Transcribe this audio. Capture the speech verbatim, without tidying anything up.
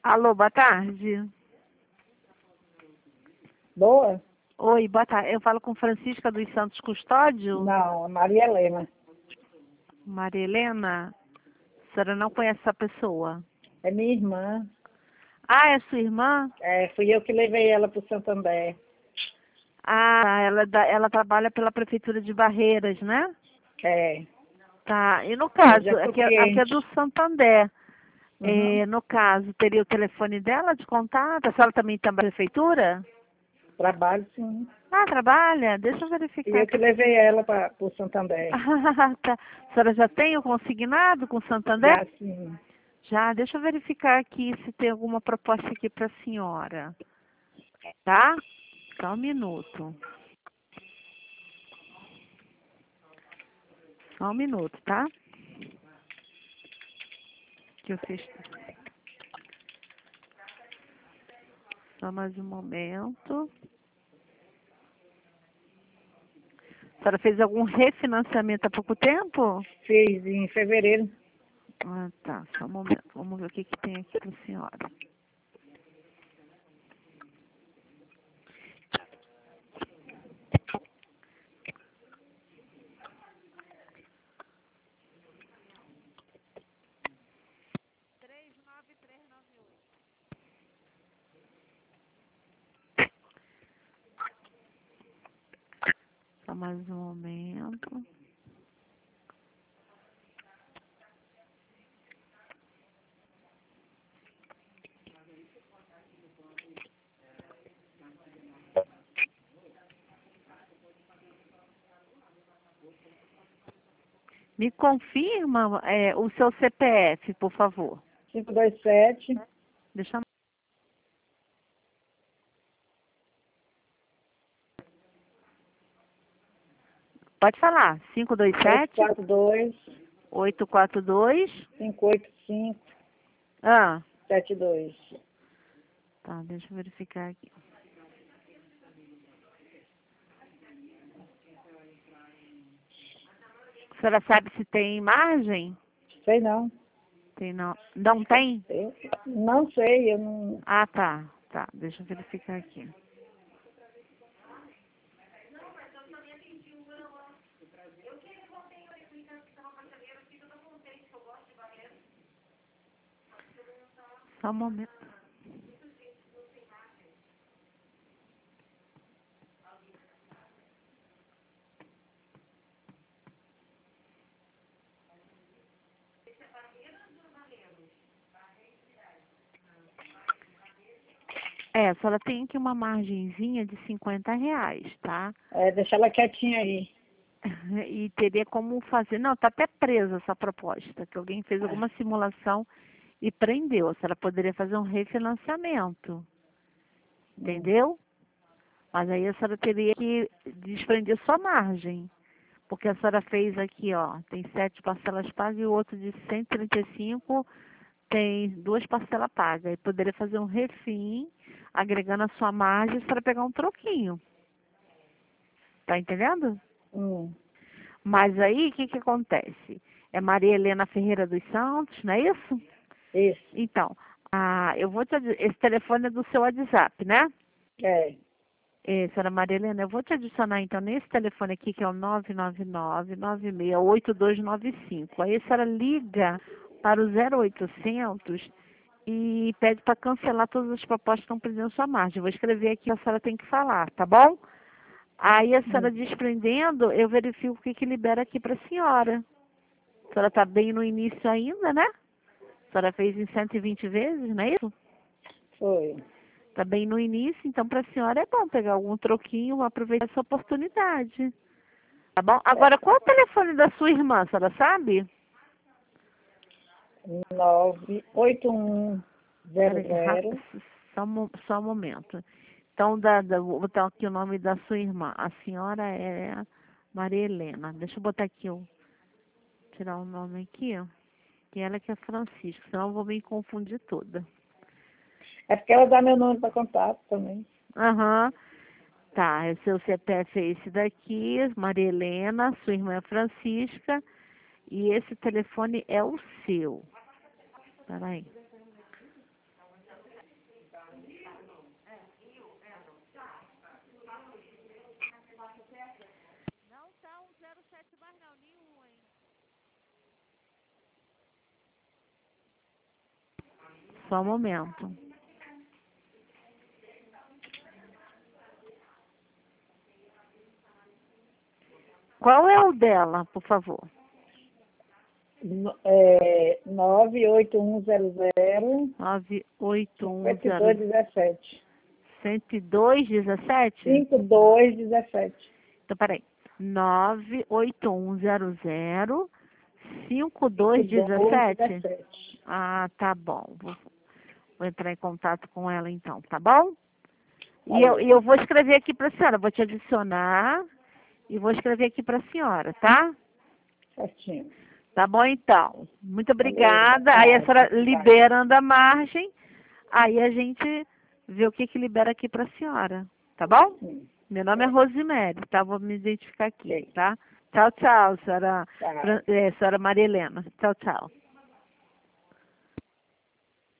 Alô, boa tarde. Boa? Oi, boa tarde. Eu falo com Francisca dos Santos Custódio? Não, Maria Helena. Maria Helena? A senhora não conhece essa pessoa? É minha irmã. Ah, é sua irmã? É, fui eu que levei ela para o Santander. Ah, ela, é da- ela trabalha pela Prefeitura de Barreiras, né? É, Tá. E no eu caso, já sou aqui, é- aqui é cliente. do Santander. Uhum. É, no caso, teria o telefone dela de contato? A senhora também está na Prefeitura? Trabalho, sim. Ah, trabalha? Deixa eu E verificar eu que aqui. levei ela para o Santander. Ah, tá. A senhora já tem o consignado com o Santander? Já, sim. Já, deixa eu verificar aqui se tem alguma proposta aqui para a senhora, tá? Só um minuto. Só um minuto, tá? Que eu fiz. Só mais um momento. A senhora fez algum refinanciamento há pouco tempo? Fiz em fevereiro. Ah, tá. Só um momento. Vamos ver o que, que tem aqui para a senhora. Só mais um momento. Me confirma é, o seu C P F, por favor. cinco dois sete, Deixa eu... Pode falar. cinco dois oito sete, quatro dois, oito quatro dois. cinco oito cinco, Ah, sete dois. tá. Deixa eu verificar aqui. A senhora sabe se tem margem? Sei não. Tem não. Não tem? Eu não sei, eu não... Ah, tá. Tá. Deixa eu verificar aqui. Só um momento. É, a senhora tem aqui uma margenzinha de cinquenta reais, tá? É, deixa ela quietinha aí. E teria como fazer. Não, tá até presa essa proposta, que alguém fez alguma simulação e prendeu. A senhora poderia fazer um refinanciamento, Hum. entendeu? Mas aí a senhora teria que desprender sua margem. Porque a senhora fez aqui, ó, tem sete parcelas pagas e o outro de cento e trinta e cinco tem duas parcelas pagas. E poderia fazer um refim, agregando a sua margem para pegar um troquinho. Tá entendendo? Hum. Mas aí, o que que acontece? É Maria Helena Ferreira dos Santos, não é isso? Isso. Então, ah, eu vou te, adi- esse telefone é do seu WhatsApp, né? É. É, senhora Maria Helena, eu vou te adicionar então nesse telefone aqui, que é o nove nove nove, nove seis oito dois nove cinco. Aí a senhora liga para o zero oitocentos e pede para cancelar todas as propostas que estão prendendo sua margem. Eu vou escrever aqui, a senhora tem que falar, tá bom? Aí a senhora Hum. desprendendo, eu verifico o que, que libera aqui para a senhora. A senhora está bem no início ainda, né? A senhora fez em cento e vinte vezes, não é isso? Foi. Está bem no início, então para a senhora é bom pegar algum troquinho, aproveitar essa oportunidade. Tá bom? É. Agora, qual é o telefone da sua irmã, a senhora sabe? nove oito um zero Peraí, ra- zero. só, um mo- só um momento. Então, da, da, vou botar aqui o nome da sua irmã. A senhora é Maria Helena. Deixa eu botar aqui, ó, tirar o nome aqui, ó. Que ela que é Francisca, senão eu vou me confundir toda. É porque ela dá meu nome para contato também. Aham. Tá, o seu C P F é esse daqui, Maria Helena, sua irmã é Francisca, e esse telefone é o seu. Peraí. Só um momento. Qual é o dela, por favor? No- É, nove oito um zero zero, nove oito um cinquenta e zero dois dezessete. cento e dois dezessete? cinquenta e dois dezessete. Então, peraí. nove oito um zero zero cinquenta e dois dezessete? dezessete. Ah, tá bom. Vou, vou entrar em contato com ela então, tá bom? E Tá eu, bom. e eu vou escrever aqui para a senhora, vou te adicionar e vou escrever aqui para a senhora, tá? Certinho. Tá bom então. Muito Valeu, obrigada. boa Aí a senhora tarde. liberando a margem, aí a gente vê o que que libera aqui para a senhora, tá bom? Sim. Meu nome é Rosemary, tá? Vou me identificar aqui, Ok. tá? Tchau, tchau, senhora, Tchau. Fran- eh, senhora Maria Helena. Tchau, tchau.